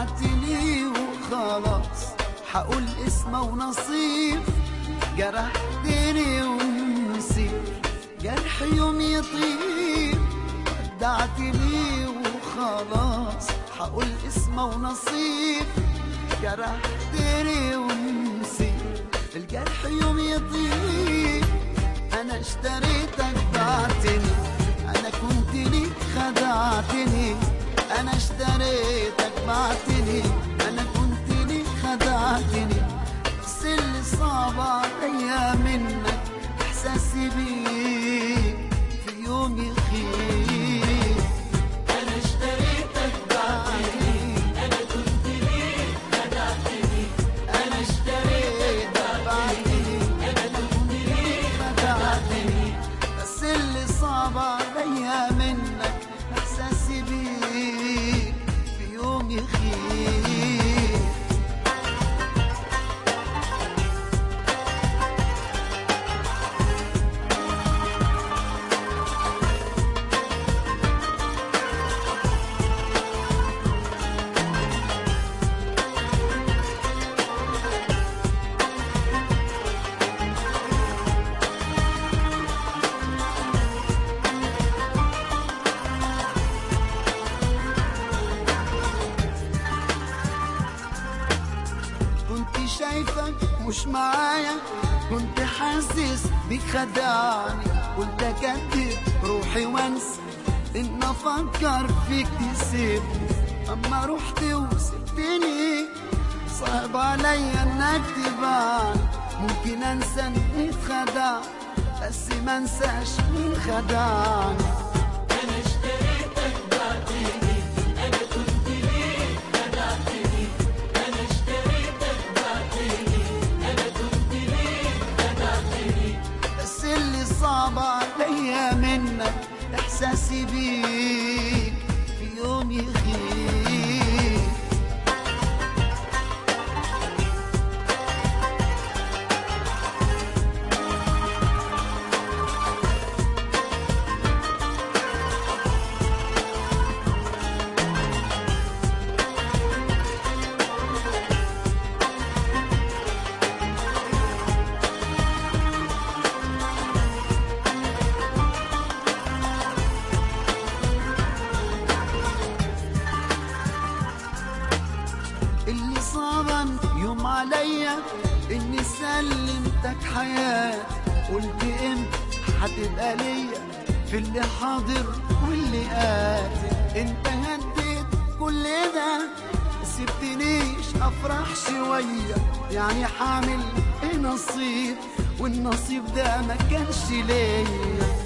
خدعتني وخلاص حقول اسمه ونصيب. جرحتني ونسيت جرح يوم يطيب. خدعتني وخلاص حقول اسمه ونصيب. جرحتني ونسيت الجرح يوم يطيب. انا اشتريتك بعتني، انا كنت ليك خدعتني. انا اشتريتك بعتني، انا كنت ليك خدعتني. بس اللي صعب عليا منك احساسي بيك في يوم يخيب. انا اشتريتك بعتني، انا كنت ليك خدعتني. انا اشتريتك بعتني، انا كنت ليك خدعتني. بس اللي صعب عليا منك احساسي بيك في يوم يخيب. كنت شايفك مش معايا، كنت حاسس بيك خدعني. قلت اكدب روحي وانسى ان افكر فيك تسيبني. اما رحت وسبتني صعب عليا انك تبعني. ممكن انسى اني اتخدعت بس ما انساش مين خدعني. انا اشتريتك بعتني، انا كنت ليك خدعتني. انا اشتريتك بعتني، انا كنت ليك خدعتني. بس اللي صعب عليا منك احساسي بيك في يوم يخيب. اللي صعبا يوم عليا اني سلمتك حياتي. قلت امتى هتبقى ليا في اللي حاضر واللي آتي. انت هديت كل ده سبتنيش افرح شوية. يعني حامل ايه نصيب والنصيب ده ما كانش ليا.